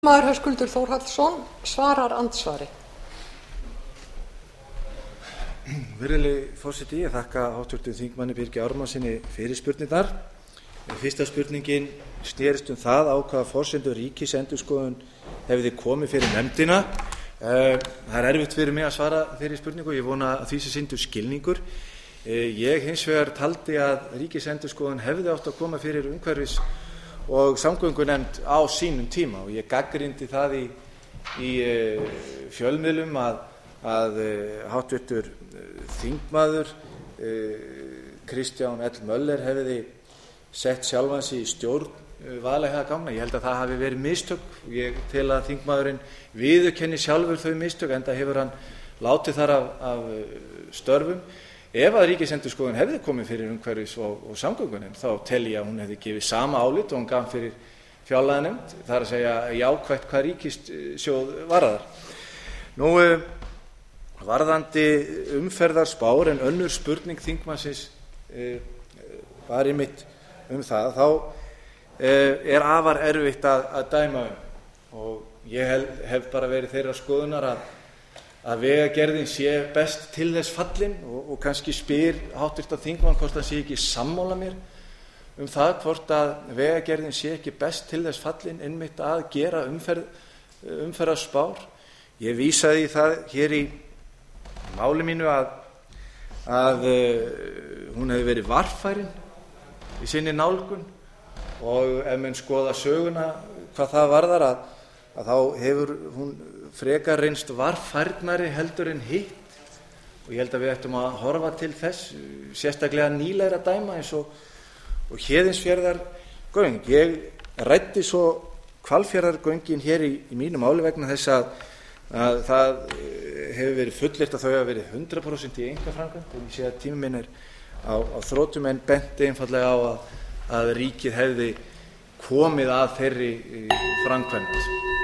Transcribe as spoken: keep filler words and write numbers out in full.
Maður Höskuldur Þórhallsson svarar andsvari. Virðulegi forseti, ég þakka háttvirtum þingmanni Birgi Ármannssyni fyrirspurnirnar. Fyrsta spurningin snerist um það á hvaða forsendur Ríkisendurskoðun hefði komið fyrir nefndina. Það er erfitt fyrir mig að svara þeirri spurningu, ég vona að því sé sýndur skilningur. Ég hins vegar taldi að Ríkisendurskoðun hefði átt að koma fyrir umhverfis- og samgöngunefnd á sínum tíma og ég gagnrýndi það í, í fjölmiðlum að, að háttvirtur þingmaður Kristján L. Möller hefði sett sjálfan sig í stjórn Vaðlaheiðarganga. Ég held að það hafi verið mistök. Ég tel að þingmaðurinn viðurkenni sjálfur þau mistök, enda hefur hann látið þar af, af störfum. Ef að Ríkisendurskoðun hefði komið fyrir umhverfis- og, og samgöngunefnd, þá tel ég að hún hefði gefið sama álit og hún gaf fyrir fjárlaganefnd, það er að segja jákvætt hvað ríkissjóð varðar. Nú, varðandi umferðarspár, en önnur spurning þingmannsins var einmitt um það, þá er afar erfitt að, að dæma um og ég hef, hef bara verið þeirra skoðunar að að vegagerðin sé best til þess fallin og, og kannski spyr háttvirtan þingmann hvort hann sé ekki sammála mér um það hvort að vegagerðin sé ekki best til þess fallin einmitt að gera umferð, umferðarspár. Ég vísaði í það hér í máli mínu að, að hún hefði verið varfærin í sinni nálgun og ef menn skoða söguna hvað það varðar að, að þá hefur hún frekar reynst varfærnari heldur en hitt og ég held að við ættum að horfa til þess sérstaklega nýlegra dæma eins og, og Héðinsfjarðargöng. Ég ræddi svo Hvalfjarðargöngin hér í, í mínu máli vegna þess að, að það hefur verið fullyrt að þau hafa verið hundrað prósent í einkaframkvæmd og ég sé að tími minn er á, á þrotum en benti einfallega á að, að ríkið hefði komið að þeirri framkvæmd.